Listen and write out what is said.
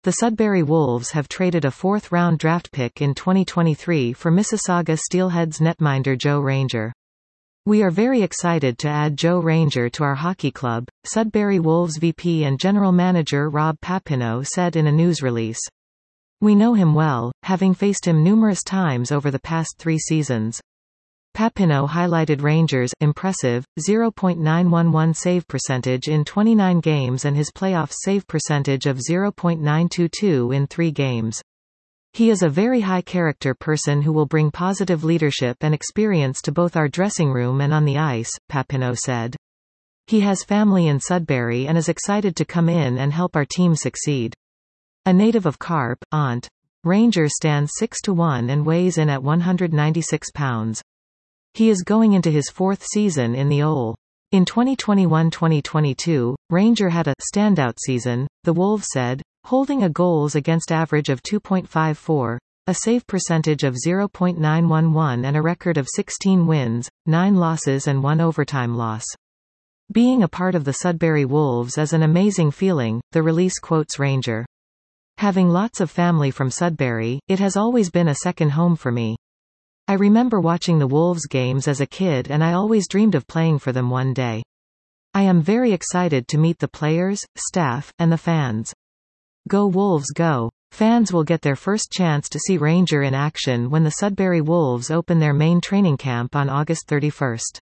The Sudbury Wolves have traded a fourth-round draft pick in 2023 for Mississauga Steelheads netminder Joe Ranger. "We are very excited to add Joe Ranger to our hockey club," Sudbury Wolves VP and General Manager Rob Papineau said in a news release. "We know him well, having faced him numerous times over the past 3 seasons." Papineau highlighted Ranger's impressive .911 save percentage in 29 games and his playoff save percentage of .922 in 3 games. "He is a very high-character person who will bring positive leadership and experience to both our dressing room and on the ice," Papineau said. "He has family in Sudbury and is excited to come in and help our team succeed." A native of Carp, Ont. Ranger stands 6'1" and weighs in at 196 pounds. He is going into his 4th season in the OL. In 2021-2022, Ranger had a standout season, the Wolves said, holding a goals against average of 2.54, a save percentage of .911 and a record of 16 wins, 9 losses and 1 overtime loss. "Being a part of the Sudbury Wolves is an amazing feeling," the release quotes Ranger. "Having lots of family from Sudbury, it has always been a second home for me. I remember watching the Wolves games as a kid and I always dreamed of playing for them one day. I am very excited to meet the players, staff, and the fans. Go Wolves go." Fans will get their first chance to see Ranger in action when the Sudbury Wolves open their main training camp on August 31.